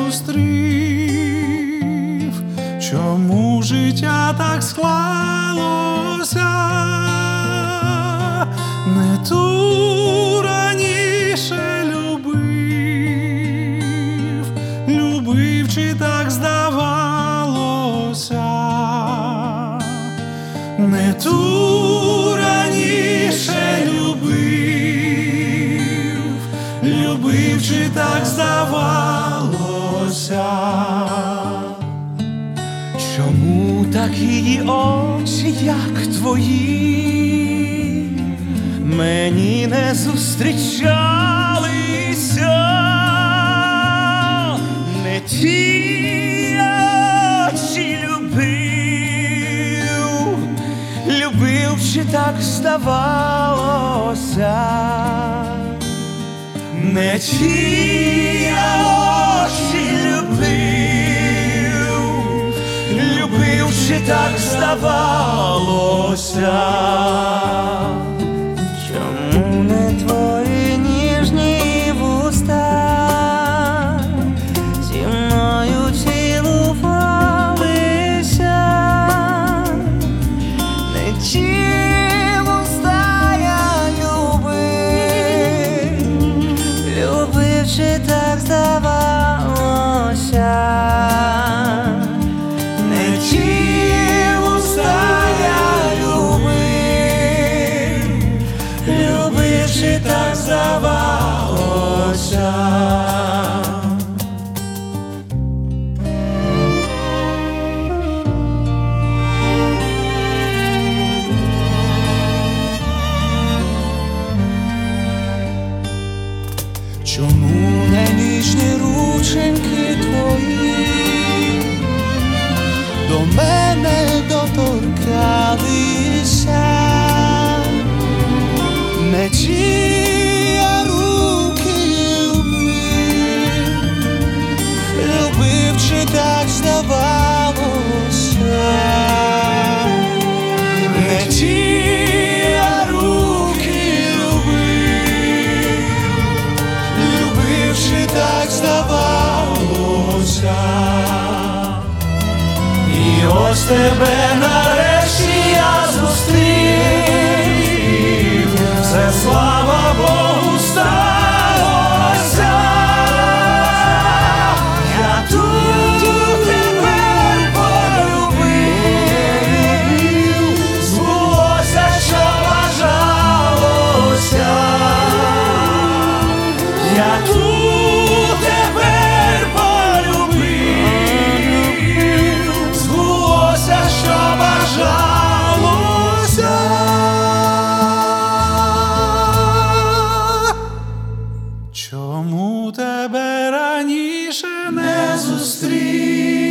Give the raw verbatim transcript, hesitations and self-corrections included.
зустрів, чому життя так склалося, не ту раніше любив, любив, чи так здавалося, не ту раніше любив, любив, чи так здавалося. Чому так її очі, як твої, мені не зустрічалися? Не ті очі любив, любив, чи так здавалося? Не ті очі любив, любив, чи так здавалося? Чому не твої ніжні вуста зі мною цілувалися? Не ті вуста я любив, любив, чи так здавалося? Не ті вуста я любив, любив, чи так здавалося? Чому не ніжні рученьки твої до мене доторкалися? Не ті я руки любив, любив, чи так здавалося? Не ті я руки любив, любив, чи так здавалося? І ось тебе нарешті я зустрів, все, слава Богу, сталося. Я тут тепер полюбив, збулося, що бажалося. Я тут тепер полюбив, збулося, що бажалося. Чому тебе раніше не зустрів?